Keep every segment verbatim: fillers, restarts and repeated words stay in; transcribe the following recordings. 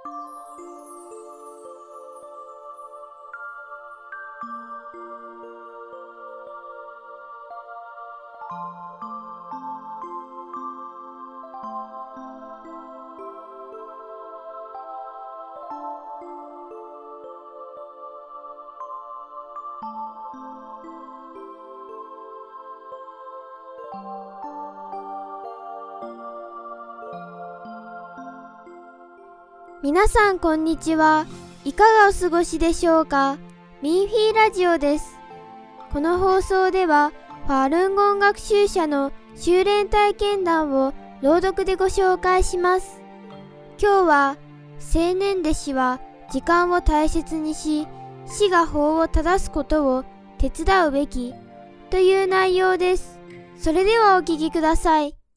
皆さんこんにちは。いかがお過ごしでしょうか。ミンフィーラジオです。この放送ではファールンゴン学習者の修練体験談を朗読でご紹介します。今日は青年弟子は時間を大切にし、師が法を正すことを手伝うべきという内容です。それではお聞きください。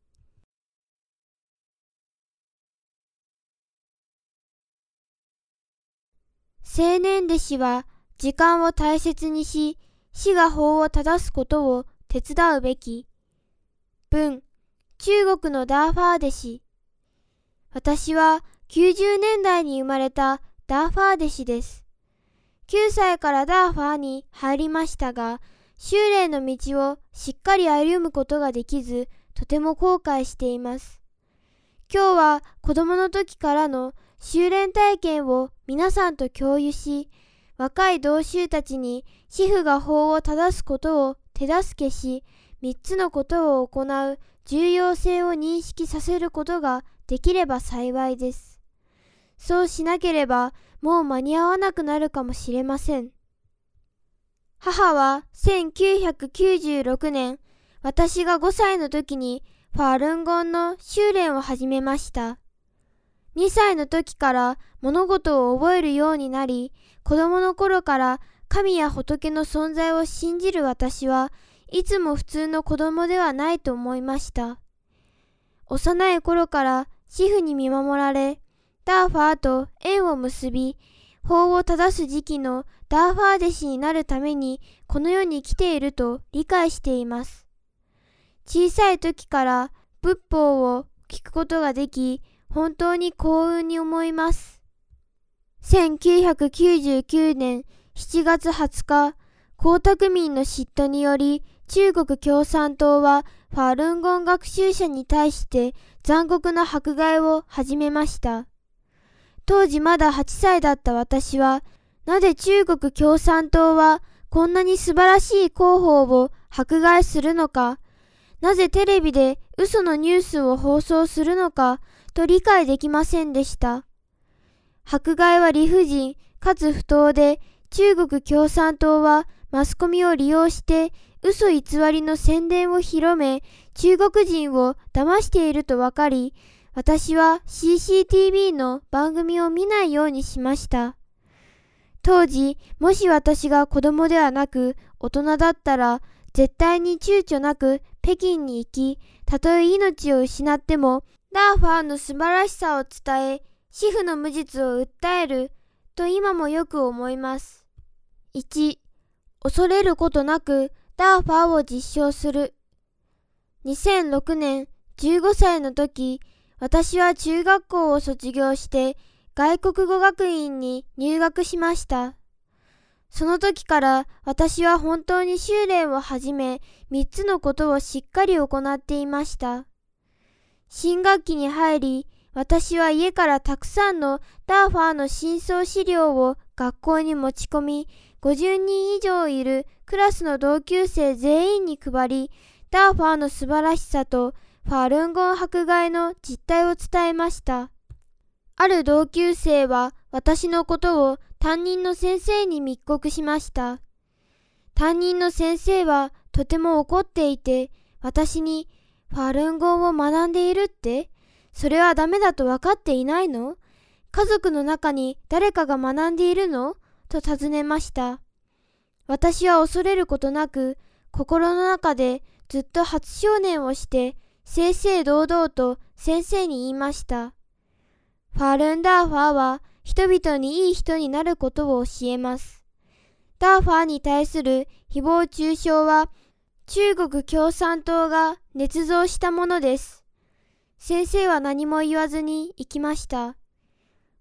青年弟子は時間を大切にし、師が法を正すことを手伝うべき。文、中国のダーファー弟子。私はきゅうじゅうねんだいに生まれたダーファー弟子です。きゅうさいからダーファーに入りましたが、修練の道をしっかり歩むことができず、とても後悔しています。今日は子供の時からの修練体験を皆さんと共有し、若い同修たちに師父が法を正すことを手助けし、三つのことを行う重要性を認識させることができれば幸いです。そうしなければもう間に合わなくなるかもしれません。母はせんきゅうひゃくきゅうじゅうろくねん、私がごさいの時にファールンゴンの修練を始めました。にさいの時から物事を覚えるようになり、子供の頃から神や仏の存在を信じる私はいつも普通の子供ではないと思いました。幼い頃から師父に見守られ、ダーファーと縁を結び、法を正す時期のダーファー弟子になるためにこの世に来ていると理解しています。小さい時から仏法を聞くことができ、本当に幸運に思います。せんきゅうひゃくきゅうじゅうきゅうねんしちがつはつか、江沢民の嫉妬により中国共産党はファールンゴン学習者に対して残酷な迫害を始めました。当時まだはっさいだった私は、なぜ中国共産党はこんなに素晴らしい広報を迫害するのか、なぜテレビで嘘のニュースを放送するのかと理解できませんでした。迫害は理不尽かつ不当で、中国共産党はマスコミを利用して嘘偽りの宣伝を広め、中国人を騙していると分かり、私は シーシーティーブイ の番組を見ないようにしました。当時、もし私が子供ではなく大人だったら、絶対に躊躇なく北京に行き、たとえ命を失ってもダーファーの素晴らしさを伝え、師父の無実を訴えると今もよく思います。いち. 恐れることなくダーファーを実証する。にせんろくねんじゅうごさいの時、私は中学校を卒業して外国語学院に入学しました。その時から私は本当に修練を始め、みっつのことをしっかり行っていました。新学期に入り、私は家からたくさんのダーファーの真相資料を学校に持ち込み、ごじゅうにん以上いるクラスの同級生全員に配り、ダーファーの素晴らしさとファールンゴン迫害の実態を伝えました。ある同級生は私のことを担任の先生に密告しました。担任の先生はとても怒っていて、私にファールンゴンを学んでいるって、それはダメだと分かっていないの？家族の中に誰かが学んでいるの？と尋ねました。私は恐れることなく、心の中でずっと初少年をして、正々堂々と先生に言いました。ファールンダーファーは人々にいい人になることを教えます。ダーファーに対する誹謗中傷は中国共産党が捏造したものです。先生は何も言わずに行きました。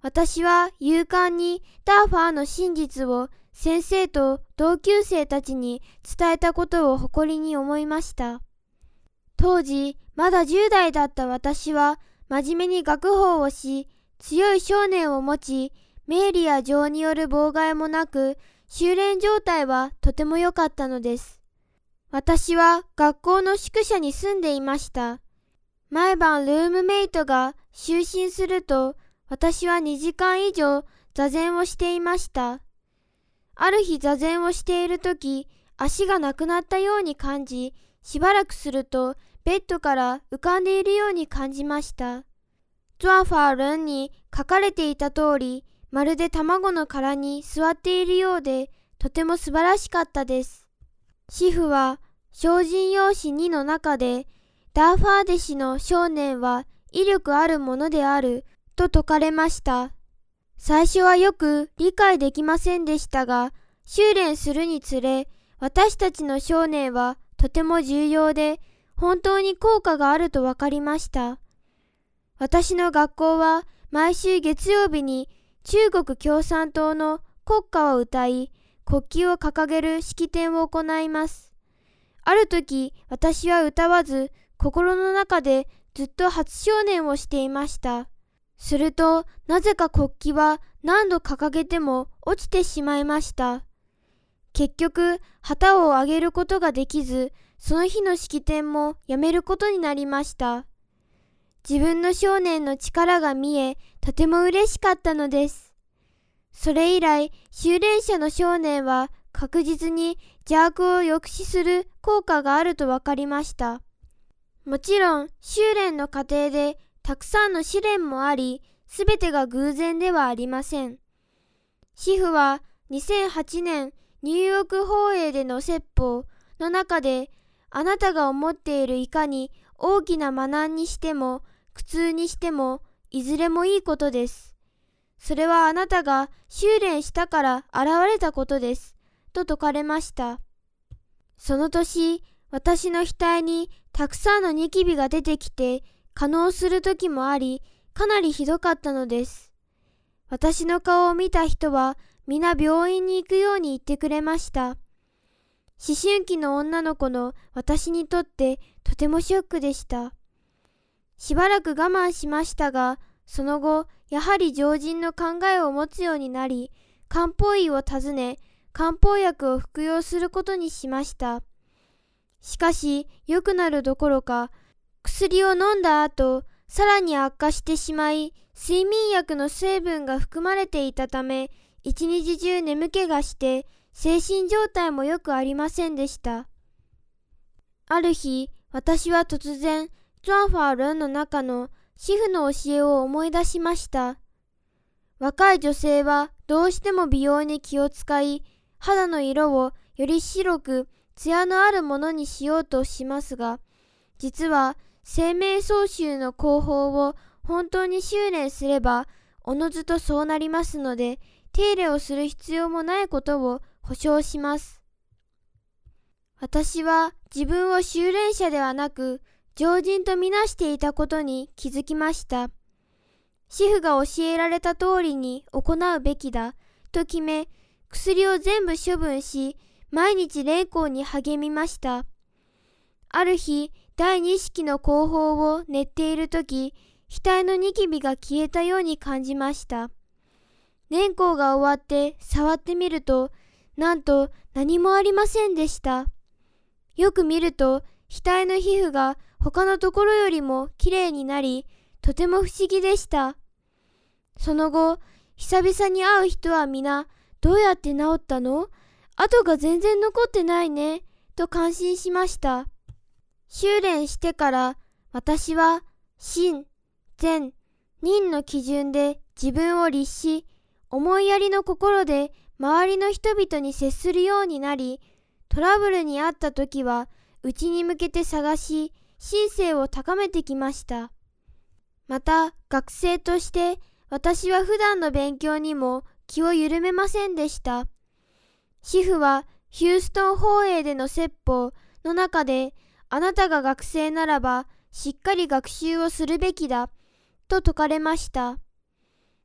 私は勇敢にダーファーの真実を先生と同級生たちに伝えたことを誇りに思いました。当時、まだじゅう代だった私は真面目に学法をし、強い信念を持ち、命理や情による妨害もなく、修練状態はとても良かったのです。私は学校の宿舎に住んでいました。毎晩ルームメイトが就寝すると、私はにじかん以上座禅をしていました。ある日座禅をしているとき、足がなくなったように感じ、しばらくするとベッドから浮かんでいるように感じました。ゾアファールンに書かれていた通り、まるで卵の殻に座っているようで、とても素晴らしかったです。師父は、精進用紙にの中で、ダーファー弟子の少年は威力あるものである、と説かれました。最初はよく理解できませんでしたが、修練するにつれ、私たちの少年はとても重要で、本当に効果があるとわかりました。私の学校は毎週月曜日に中国共産党の国歌を歌い、国旗を掲げる式典を行います。ある時、私は歌わず、心の中でずっと初少年をしていました。すると、なぜか国旗は何度掲げても落ちてしまいました。結局、旗を上げることができず、その日の式典もやめることになりました。自分の少年の力が見え、とても嬉しかったのです。それ以来、修練者の少年は確実に邪悪を抑止する効果があると分かりました。もちろん、修練の過程でたくさんの試練もあり、すべてが偶然ではありません。師父はにせんはちねんニューヨーク法営での説法の中で、あなたが思っているいかに大きなマナーにしても苦痛にしてもいずれもいいことです。それはあなたが修練したから現れたことです。と説かれました。その年、私の額にたくさんのニキビが出てきて、化膿する時もあり、かなりひどかったのです。私の顔を見た人は皆病院に行くように言ってくれました。思春期の女の子の私にとってとてもショックでした。しばらく我慢しましたが、その後、やはり常人の考えを持つようになり、漢方医を訪ね、漢方薬を服用することにしました。しかし、良くなるどころか、薬を飲んだ後、さらに悪化してしまい、睡眠薬の成分が含まれていたため、一日中眠気がして、精神状態もよくありませんでした。ある日、私は突然、ゾアファールンの中の師父の教えを思い出しました。若い女性はどうしても美容に気を使い、肌の色をより白く艶のあるものにしようとしますが、実は生命総集の工法を本当に修練すれば、おのずとそうなりますので、手入れをする必要もないことを保証します。私は自分を修練者ではなく、常人とみなしていたことに気づきました。師父が教えられた通りに行うべきだと決め、薬を全部処分し、毎日練功に励みました。ある日、第二式の工法を練っているとき、額のニキビが消えたように感じました。練功が終わって触ってみると、なんと何もありませんでした。よく見ると、額の皮膚が他のところよりもきれいになり、とても不思議でした。その後、久々に会う人は皆、どうやって治ったの？跡が全然残ってないね、と感心しました。修練してから、私は、心、善、忍の基準で自分を律し、思いやりの心で周りの人々に接するようになり、トラブルにあった時は、内に向けて探し、心性を高めてきました。また、学生として、私は普段の勉強にも気を緩めませんでした。師父は、ヒューストン法営での説法の中で、あなたが学生ならば、しっかり学習をするべきだ、と説かれました。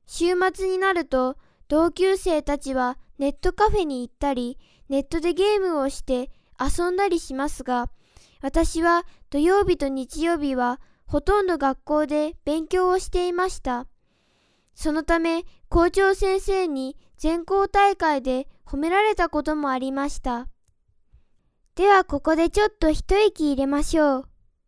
週末になると同級生たちはネットカフェに行ったり、ネットでゲームをして遊んだりしますが、私は土曜日と日曜日はほとんど学校で勉強をしていました。そのため校長先生に全校大会で褒められたこともありました。ではここでちょっと一息入れましょう。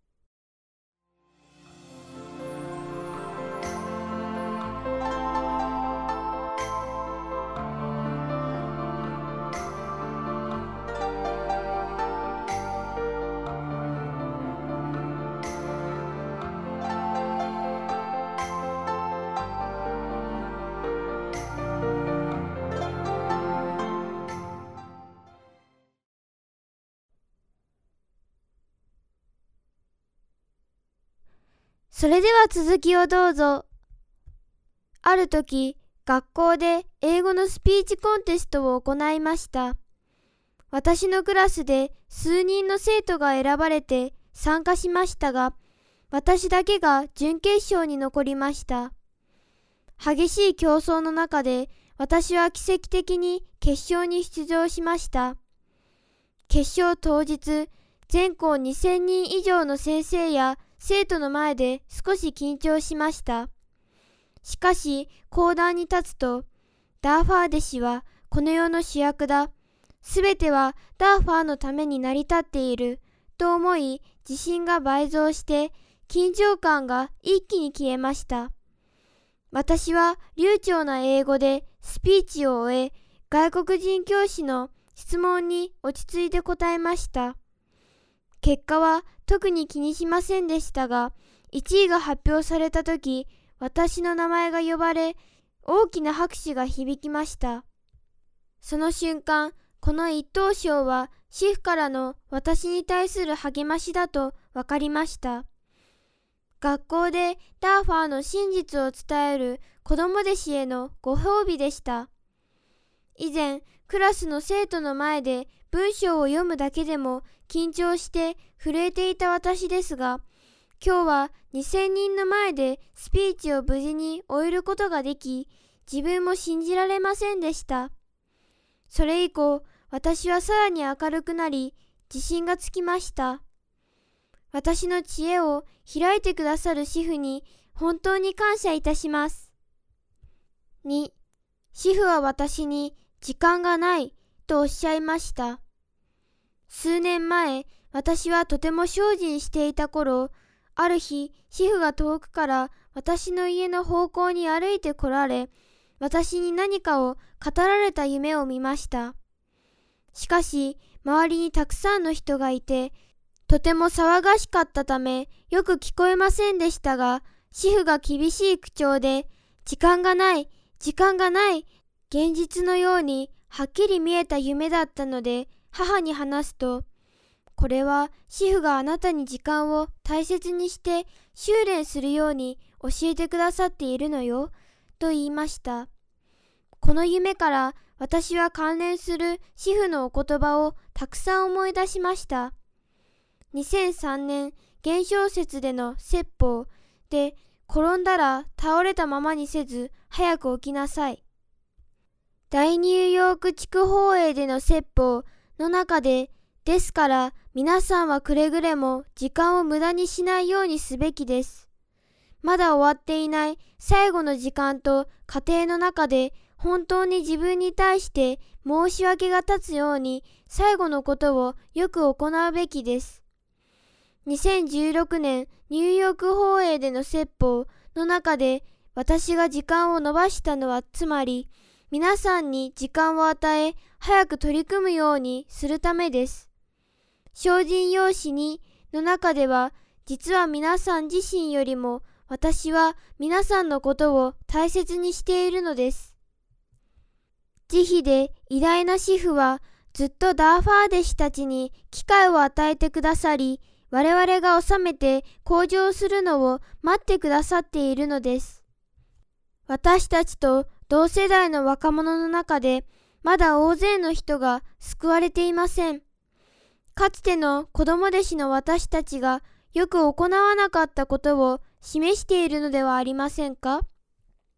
それでは続きをどうぞ。ある時、学校で英語のスピーチコンテストを行いました。私のクラスで数人の生徒が選ばれて参加しましたが、私だけが準決勝に残りました。激しい競争の中で私は奇跡的に決勝に出場しました。決勝当日、全校にせんにん以上の先生や生徒の前で少し緊張しました。しかし講談に立つと、ダーファー弟子はこの世の主役だ。すべてはダーファーのために成り立っている。と思い、自信が倍増して、緊張感が一気に消えました。私は流暢な英語でスピーチを終え、外国人教師の質問に落ち着いて答えました。結果は特に気にしませんでしたが、いちいが発表されたとき、私の名前が呼ばれ、大きな拍手が響きました。その瞬間、この一等賞は主婦からの私に対する励ましだと分かりました。学校でダーファーの真実を伝える子供弟子へのご褒美でした。以前、クラスの生徒の前で文章を読むだけでも緊張して震えていた私ですが、今日はにせんにんの前でスピーチを無事に終えることができ、自分も信じられませんでした。それ以降、私はさらに明るくなり、自信がつきました。私の知恵を開いてくださる主婦に本当に感謝いたします。に、主婦は私に時間がないとおっしゃいました。数年前、私はとても精進していた頃、ある日、主婦が遠くから私の家の方向に歩いて来られ、私に何かを語られた夢を見ました。しかし、周りにたくさんの人がいて、とても騒がしかったため、よく聞こえませんでしたが、主婦が厳しい口調で、時間がない、時間がない、現実のようにはっきり見えた夢だったので、母に話すと、これは主婦があなたに時間を大切にして修練するように教えてくださっているのよ、と言いました。この夢から私は関連する主婦のお言葉をたくさん思い出しました。にせんさんねん、現象説での説法で、転んだら倒れたままにせず早く起きなさい。大ニューヨーク地区法営での説法の中で、ですから皆さんはくれぐれも時間を無駄にしないようにすべきです。まだ終わっていない最後の時間と過程の中で本当に自分に対して申し訳が立つように最後のことをよく行うべきです。にせんじゅうろくねんニューヨーク法営での説法の中で私が時間を延ばしたのはつまり皆さんに時間を与え早く取り組むようにするためです。精進用紙にの中では実は皆さん自身よりも私は皆さんのことを大切にしているのです。慈悲で偉大な師父はずっとダーファー弟子たちに機会を与えてくださり、我々が収めて向上するのを待ってくださっているのです。私たちと同世代の若者の中でまだ大勢の人が救われていません。かつての子供弟子の私たちがよく行わなかったことを示しているのではありませんか？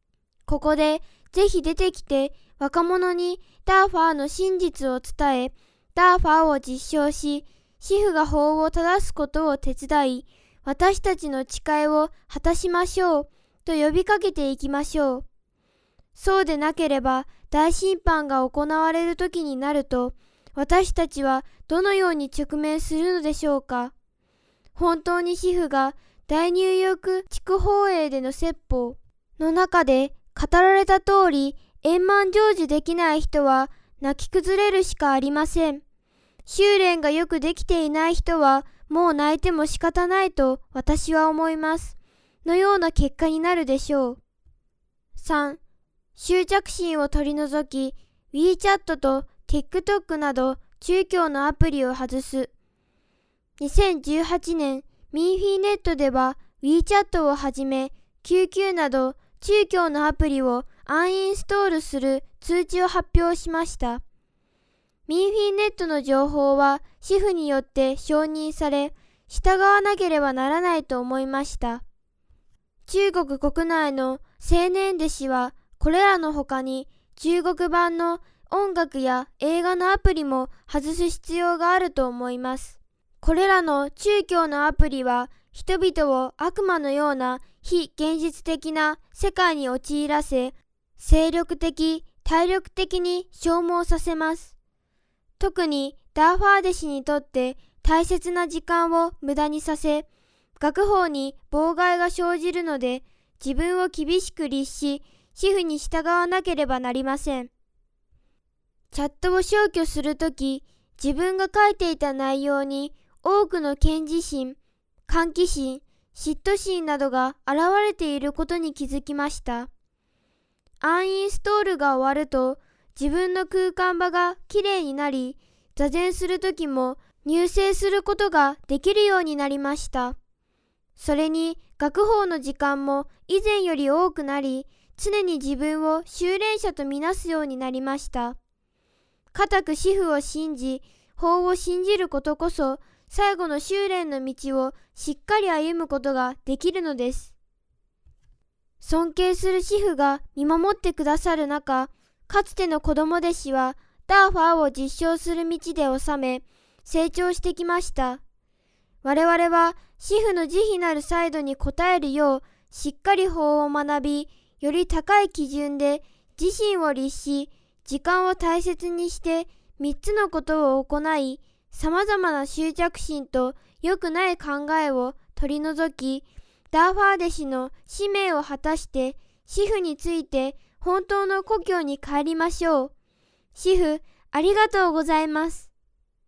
ここでぜひ出てきて若者にダーファーの真実を伝え、ダーファーを実証し、シフが法を正すことを手伝い、私たちの誓いを果たしましょうと呼びかけていきましょう。そうでなければ大審判が行われる時になると、私たちはどのように直面するのでしょうか。本当にシフが大ニューヨーク地区法営での説法の中で語られた通り円満成就できない人は泣き崩れるしかありません。修練がよくできていない人はもう泣いても仕方ないと私は思います。のような結果になるでしょう。さん. 執着心を取り除き、WeChat と TikTok など中共のアプリを外す。にせんじゅうはちねん、ミンフィーネットでは WeChat をはじめ キューキュー など中共のアプリをアンインストールする通知を発表しました。ミンフィーネットの情報はシフによって承認され、従わなければならないと思いました。中国国内の青年弟子はこれらの他に中国版の音楽や映画のアプリも外す必要があると思います。これらの中共のアプリは人々を悪魔のような非現実的な世界に陥らせ、精力的、体力的に消耗させます。特にダーファー弟子にとって大切な時間を無駄にさせ、学法に妨害が生じるので、自分を厳しく律し、シフに従わなければなりません。チャットを消去するとき、自分が書いていた内容に多くの謙示心、歓喜心、嫉妬心などが現れていることに気づきました。アンインストールが終わると、自分の空間場がきれいになり、座禅するときも入静することができるようになりました。それに学法の時間も以前より多くなり、常に自分を修練者とみなすようになりました。固くシフを信じ、法を信じることこそ、最後の修練の道をしっかり歩むことができるのです。尊敬するシフが見守ってくださる中、かつての子供弟子はダーファーを実証する道で収め、成長してきました。我々はシフの慈悲なるサイドに応えるよう、しっかり法を学び、より高い基準で自身を律し、時間を大切にして三つのことを行い、様々な執着心と良くない考えを取り除き、ダーファー弟子の使命を果たして、シフについて本当の故郷に帰りましょう。シフ、ありがとうございます。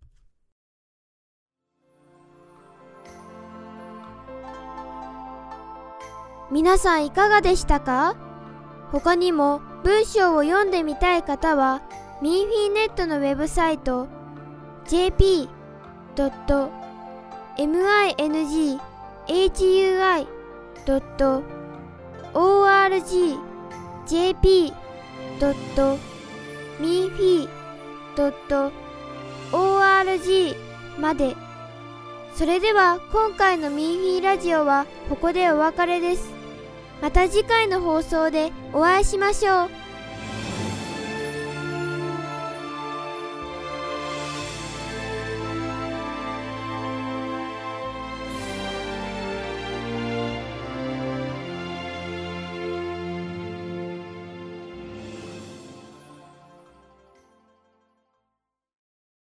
皆さんいかがでしたか？他にも文章を読んでみたい方は、ミンフィーネットのウェブサイト ジェーピードットミンハイドットオーアールジー ジェーピードットミンフィードットオーアールジー まで。それでは今回のミンフィーラジオはここでお別れです。また次回の放送でお会いしましょう。